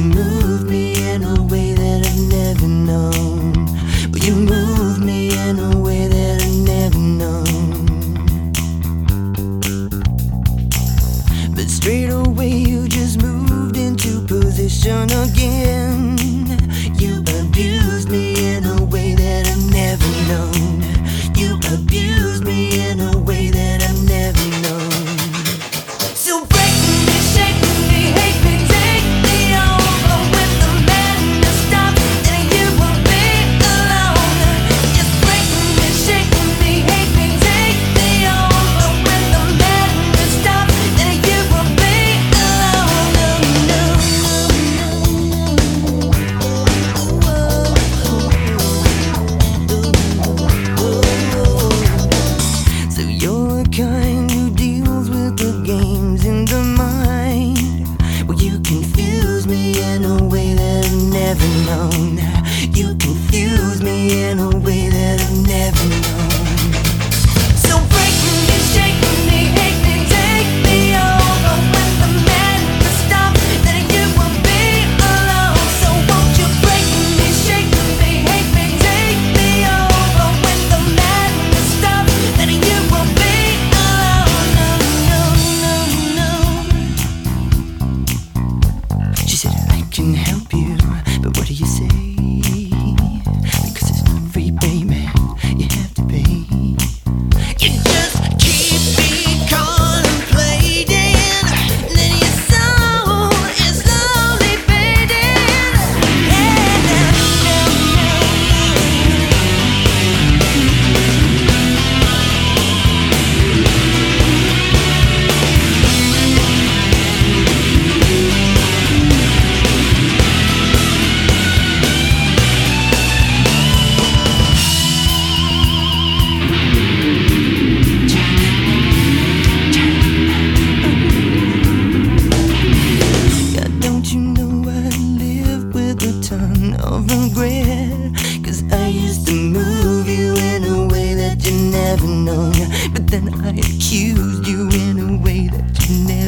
move me in a way that I've never known. Well, you move me in a way that I've never known. But straight away you just moved into position again. You abused me in a way that I've never known. You abused me in a way that I've never known. So break me, shake me, hate me, take me over. When the madness stops, then you will be alone. Just break me, shake me, hate me, take me over. When the madness stops, then you will be alone. So you're the kind who deals with the games in the mind. Well, you confuse me in a way that I've never known. You confuse me in a way that I've never known. So break me, shake me, hate me, take me over. When the madness stops, then you will be alone. So won't you break me, shake me, hate me, take me over. When the madness stops, then you will be alone. No, no, no, no. She said, I can help you, but what do you say? Because it's not free, baby, you have to pay. You just keep me contemplating, and then your soul is slowly fading. Yeah, no, no, God, don't you know I live with a ton of regret? 'Cause I used to move you in a way that you never known. But then I accused you in a way that you never